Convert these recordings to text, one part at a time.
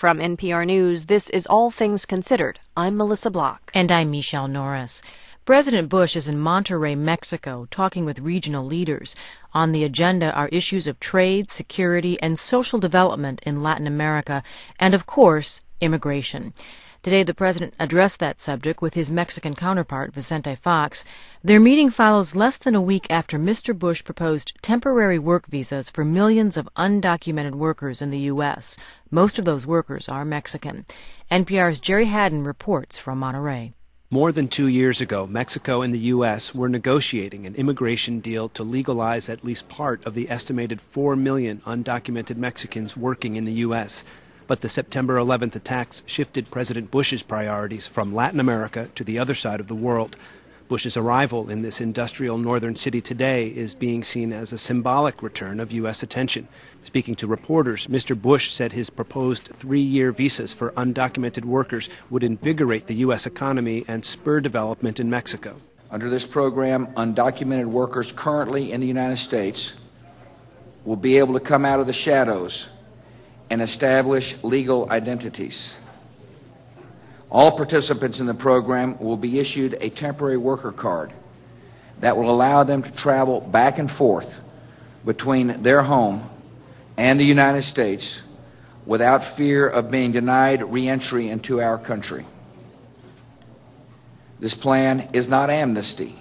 From NPR News, this is All Things Considered. I'm Melissa Block. And I'm Michelle Norris. President Bush is in Monterrey, Mexico, talking with regional leaders. On the agenda are issues of trade, security, and social development in Latin America, and, of course, immigration. Today, the president addressed that subject with his Mexican counterpart, Vicente Fox. Their meeting follows less than a week after Mr. Bush proposed temporary work visas for millions of undocumented workers in the U.S. Most of those workers are Mexican. NPR's Jerry Haddon reports from Monterrey. More than 2 years ago, Mexico and the U.S. were negotiating an immigration deal to legalize at least part of the estimated 4 million undocumented Mexicans working in the U.S., but the September 11th attacks shifted President Bush's priorities from Latin America to the other side of the world. Bush's arrival in this industrial northern city today is being seen as a symbolic return of U.S. attention. Speaking to reporters, Mr. Bush said his proposed 3-year visas for undocumented workers would invigorate the U.S. economy and spur development in Mexico. Under this program, undocumented workers currently in the United States will be able to come out of the shadows and establish legal identities. All participants in the program will be issued a temporary worker card that will allow them to travel back and forth between their home and the United States without fear of being denied re-entry into our country. This plan is not amnesty,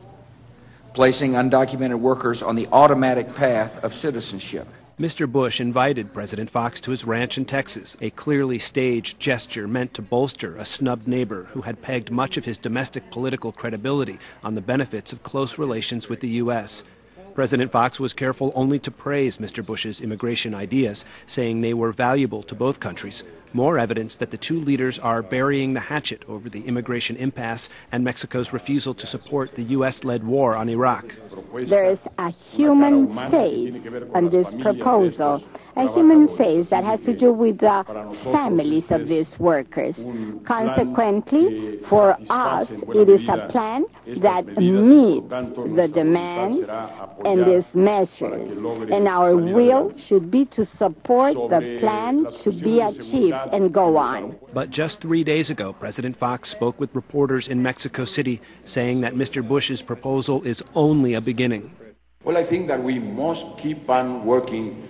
placing undocumented workers on the automatic path of citizenship. Mr. Bush invited President Fox to his ranch in Texas, a clearly staged gesture meant to bolster a snubbed neighbor who had pegged much of his domestic political credibility on the benefits of close relations with the U.S. President Fox was careful only to praise Mr. Bush's immigration ideas, saying they were valuable to both countries. More evidence that the two leaders are burying the hatchet over the immigration impasse and Mexico's refusal to support the U.S.-led war on Iraq. There is a human face on this proposal, a human face that has to do with the families of these workers. Consequently, for us, it is a plan that meets the demands and these measures. And our will should be to support the plan to be achieved and go on. But just 3 days ago, President Fox spoke with reporters in Mexico City, saying that Mr. Bush's proposal is only a beginning. Well, I think that we must keep on working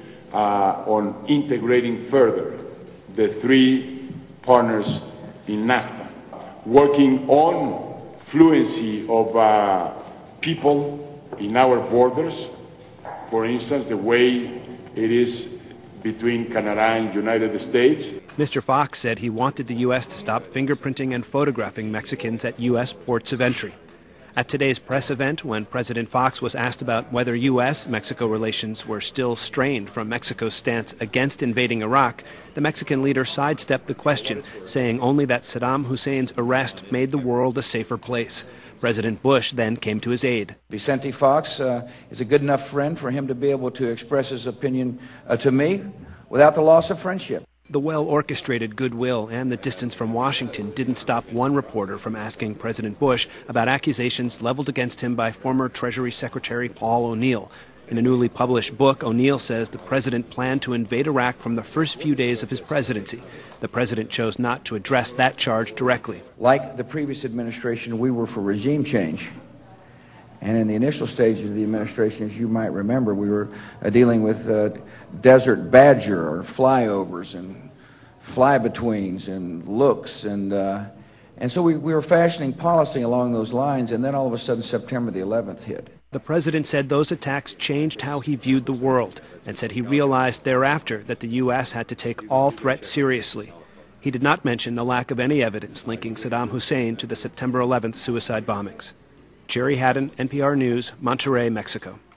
on integrating further the three partners in NAFTA, working on fluency of people in our borders, for instance, the way it is between Canada and the United States. Mr. Fox said he wanted the U.S. to stop fingerprinting and photographing Mexicans at U.S. ports of entry. At today's press event, when President Fox was asked about whether U.S.-Mexico relations were still strained from Mexico's stance against invading Iraq, the Mexican leader sidestepped the question, saying only that Saddam Hussein's arrest made the world a safer place. President Bush then came to his aid. Vicente Fox is a good enough friend for him to be able to express his opinion to me without the loss of friendship. The well-orchestrated goodwill and the distance from Washington didn't stop one reporter from asking President Bush about accusations leveled against him by former Treasury Secretary Paul O'Neill. In a newly published book, O'Neill says the president planned to invade Iraq from the first few days of his presidency. The president chose not to address that charge directly. Like the previous administration, we were for regime change. And in the initial stages of the administration, as you might remember, we were dealing with desert badger or flyovers and fly-betweens and looks. And so we were fashioning policy along those lines, and then all of a sudden September the 11th hit. The president said those attacks changed how he viewed the world and said he realized thereafter that the U.S. had to take all threats seriously. He did not mention the lack of any evidence linking Saddam Hussein to the September 11th suicide bombings. Jerry Haddon, NPR News, Monterrey, Mexico.